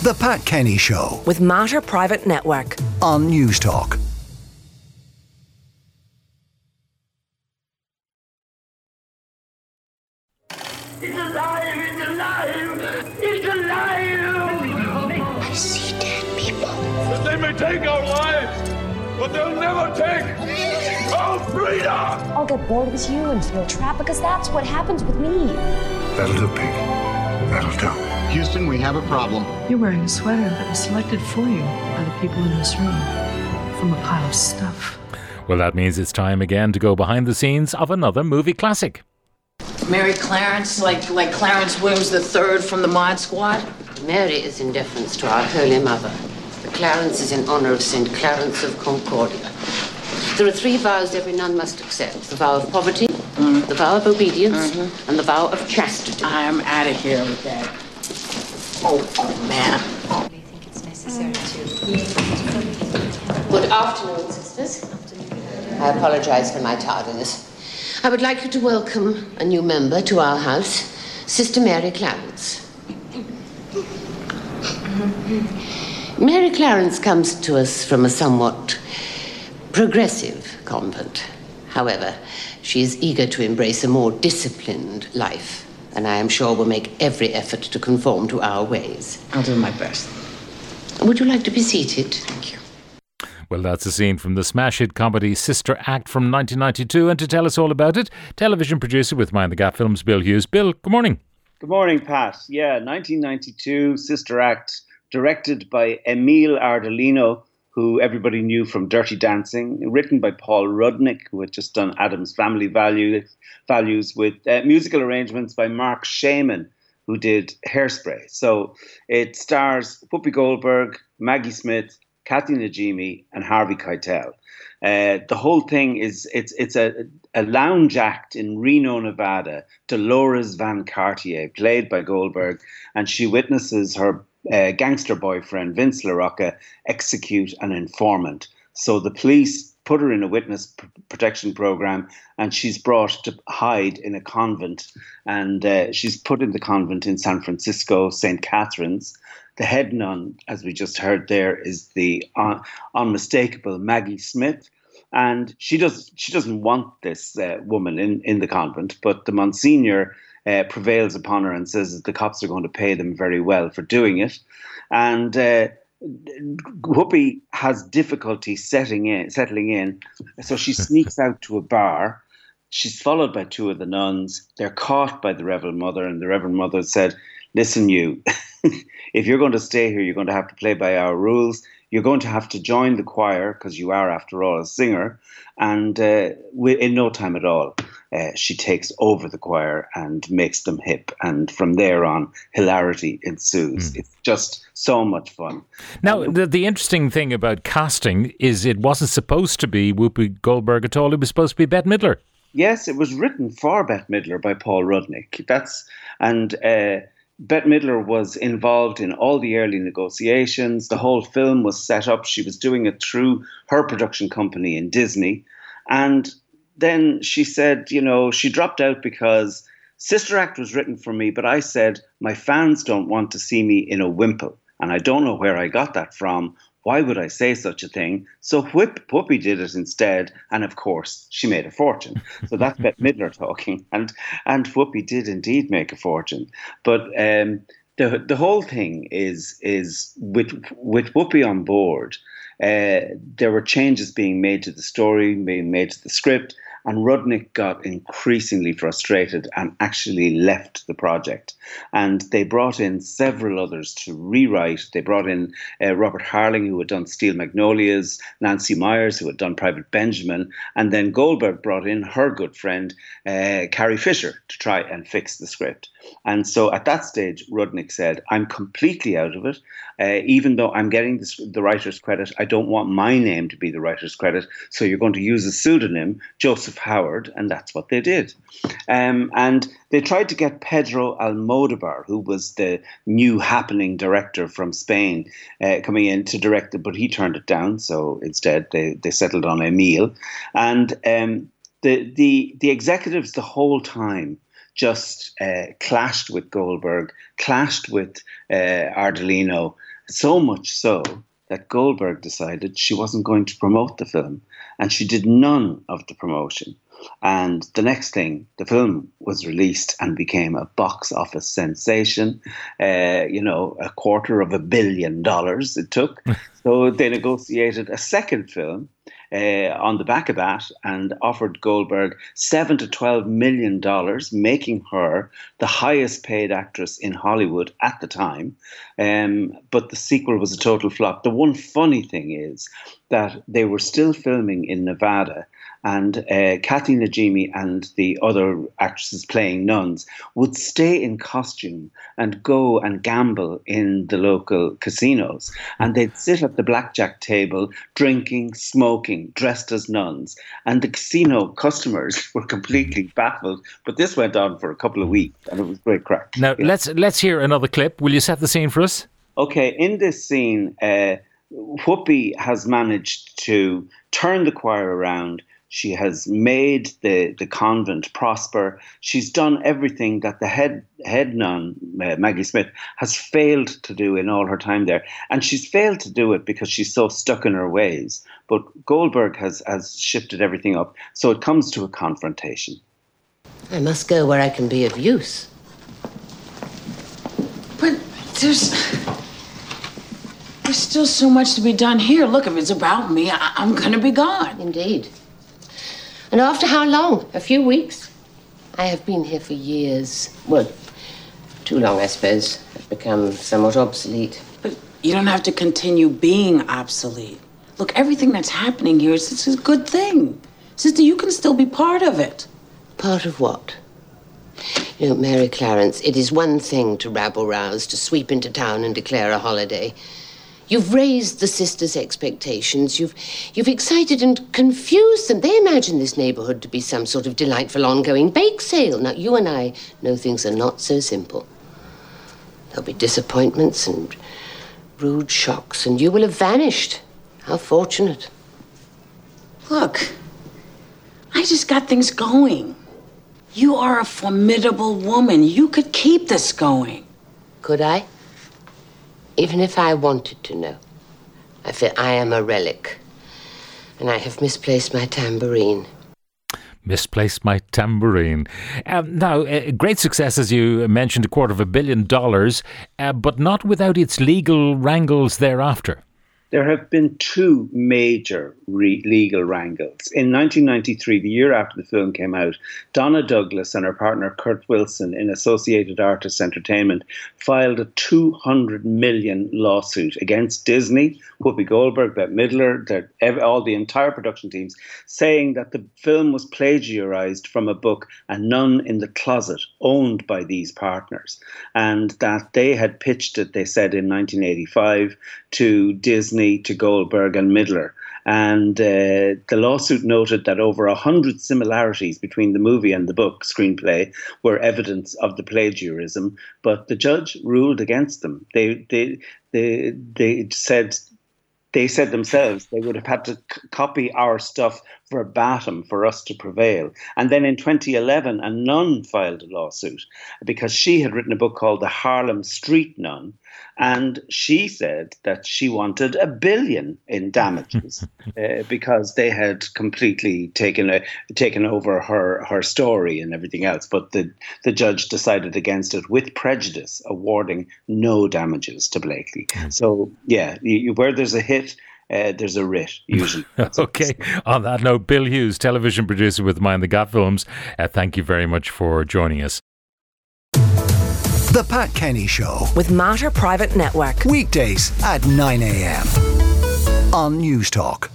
The Pat Kenny Show with Mater Private Network on News Talk. It's alive! It's alive! It's alive! I see dead people. They may take our lives, but they'll never take our freedom! I'll get bored with you and feel trapped because that's what happens with me. That'll do, Pig. That'll do. Houston, we have a problem. You're wearing a sweater that was selected for you by the people in this room from a pile of stuff. Well, that means it's time again to go behind the scenes of another movie classic. Mary Clarence, like Clarence Williams III from the Mod Squad? Mary is in deference to our Holy Mother. The Clarence is in honor of St. Clarence of Concordia. There are 3 vows every nun must accept. The vow of poverty, the vow of obedience, and the vow of chastity. I'm out of here with that. Oh, man. Do you think it's necessary to... Good afternoon, sisters. I apologize for my tardiness. I would like you to welcome a new member to our house, Sister Mary Clarence. Mary Clarence comes to us from a somewhat progressive convent. However, she is eager to embrace a more disciplined life, and I am sure will make every effort to conform to our ways. I'll do my best. Would you like to be seated? Thank you. Well, that's a scene from the smash hit comedy Sister Act from 1992. And to tell us all about it, television producer with Mind the Gap Films, Bill Hughes. Bill, good morning. Good morning, Pat. Yeah, 1992, Sister Act, directed by Emile Ardolino, who everybody knew from Dirty Dancing, written by Paul Rudnick, who had just done Addams Family Values, with musical arrangements by Mark Shaman, who did Hairspray. So it stars Whoopi Goldberg, Maggie Smith, Kathy Najimy, and Harvey Keitel. The whole thing is it's a lounge act in Reno, Nevada. Dolores Van Cartier, played by Goldberg, and she witnesses her gangster boyfriend Vince LaRocca execute an informant. So the police put her in a witness protection program, and she's brought to hide in a convent. And she's put in the convent in San Francisco, St. Catherine's. The head nun, as we just heard there, is the unmistakable Maggie Smith. And she doesn't want this woman in the convent, but the Monsignor prevails upon her and says that the cops are going to pay them very well for doing it. And Whoopi has difficulty settling in, so she sneaks out to a bar. She's followed by 2 of the nuns. They're caught by the Reverend Mother, and the Reverend Mother said, "Listen, you, if you're going to stay here, you're going to have to play by our rules. You're going to have to join the choir, because you are, after all, a singer." And in no time at all, she takes over the choir and makes them hip. And from there on, hilarity ensues. It's just so much fun. Now, the interesting thing about casting is it wasn't supposed to be Whoopi Goldberg at all. It was supposed to be Bette Midler. Yes, it was written for Bette Midler by Paul Rudnick. Bette Midler was involved in all the early negotiations. The whole film was set up. She was doing it through her production company in Disney. And then she said, she dropped out because Sister Act was written for me, but I said, my fans don't want to see me in a wimple. And I don't know where I got that from. Why would I say such a thing? So Whoopi did it instead, and of course she made a fortune. So that's Bette Midler talking, and Whoopi did indeed make a fortune. But the whole thing is with Whoopi on board. There were changes being made to the story, being made to the script, and Rudnick got increasingly frustrated and actually left the project. And they brought in several others to rewrite. They brought in Robert Harling, who had done Steel Magnolias, Nancy Myers, who had done Private Benjamin, and then Goldberg brought in her good friend, Carrie Fisher, to try and fix the script. And so at that stage, Rudnick said, I'm completely out of it. Even though I'm getting the writer's credit, I don't want my name to be the writer's credit. So you're going to use a pseudonym, Joseph Howard, and that's what they did. And they tried to get Pedro Almodovar, who was the new happening director from Spain, coming in to direct it, but he turned it down. So instead, they settled on Emile. And the executives the whole time just clashed with Goldberg, clashed with Ardolino, So much so that Goldberg decided she wasn't going to promote the film, and she did none of the promotion. And the next thing, the film was released and became a box office sensation. $250 million it took. So they negotiated a second film on the back of that and offered Goldberg $7 to $12 million, making her the highest paid actress in Hollywood at the time. But the sequel was a total flop. The one funny thing is that they were still filming in Nevada, and Kathy Najimy and the other actresses playing nuns would stay in costume and go and gamble in the local casinos. And they'd sit at the blackjack table, drinking, smoking, dressed as nuns. And the casino customers were completely baffled. But this went on for a couple of weeks, and it was great crack. Now, let's hear another clip. Will you set the scene for us? Okay, in this scene, Whoopi has managed to turn the choir around. She has made the convent prosper. She's done everything that the head nun, Maggie Smith, has failed to do in all her time there. And she's failed to do it because she's so stuck in her ways. But Goldberg has shifted everything up. So it comes to a confrontation. I must go where I can be of use. But there's still so much to be done here. Look, if it's about me, I'm going to be gone. Indeed. And after how long? A few weeks? I have been here for years. Well, too long, I suppose. I've become somewhat obsolete. But you don't have to continue being obsolete. Look, everything that's happening here is a good thing. Sister, you can still be part of it. Part of what? You know, Mary Clarence, it is one thing to rabble-rouse, to sweep into town and declare a holiday. You've raised the sisters' expectations. You've excited and confused them. They imagine this neighborhood to be some sort of delightful ongoing bake sale. Now, you and I know things are not so simple. There'll be disappointments and rude shocks, and you will have vanished. How fortunate. Look, I just got things going. You are a formidable woman. You could keep this going. Could I? Even if I wanted to know. I feel I am a relic, and I have misplaced my tambourine. Misplaced my tambourine. Now, great success, as you mentioned, $250 million, but not without its legal wrangles thereafter. There have been two major legal wrangles. In 1993, the year after the film came out, Donna Douglas and her partner Kurt Wilson in Associated Artists Entertainment filed a $200 million lawsuit against Disney, Whoopi Goldberg, Bette Midler, all the entire production teams, saying that the film was plagiarized from a book, A Nun in the Closet, owned by these partners, and that they had pitched it, they said, in 1985 to Disney, to Goldberg and Midler. And the lawsuit noted that over 100 similarities between the movie and the book screenplay were evidence of the plagiarism, but the judge ruled against them. They said themselves they would have had to copy our stuff verbatim for us to prevail. And then in 2011, a nun filed a lawsuit because she had written a book called The Harlem Street Nun. And she said that she wanted $1 billion in damages because they had completely taken over her story and everything else. But the judge decided against it with prejudice, awarding no damages to Blakely. So, yeah, where there's a hit, there's a writ, usually. Okay. On that note, Bill Hughes, television producer with Mind the Gap Films, thank you very much for joining us. The Pat Kenny Show with Mater Private Network. Weekdays at 9 a.m. on News Talk.